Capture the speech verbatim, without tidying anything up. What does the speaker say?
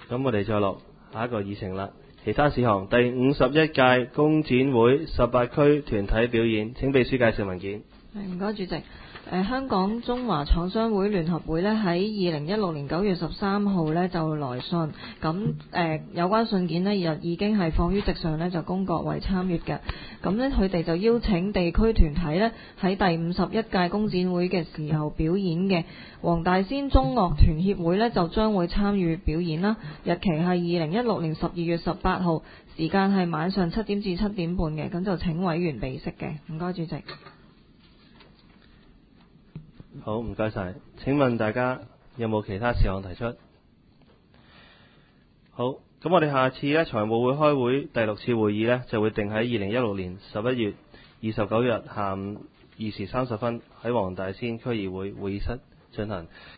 咁我哋再落下一個議程啦。其他事項，第五十一屆工展會十八區團體表演，請秘書介紹文件。 唔該，主席。誒、香港中華廠商會聯合會呢喺二零一六年九月十三號呢就來信，咁誒、呃、有關信件呢又已經係放於席上呢，就供各位參閱嘅。咁呢佢哋就邀請地區團體呢喺第五十一屆工展會嘅時候表演嘅，黃大仙中樂團協會呢就將會參與表演啦。日期係二零一六年十二月十八號，時間係晚上七點至七點半嘅，咁就請委員備悉嘅。唔該，主席。 好，唔該晒。請問大家有冇其他事項提出？好，咁我哋下次呢財務會開會第六次會議呢，就會定喺二零一六年十一月二十九日下午二時三十分喺黃大仙區議會會議室進行。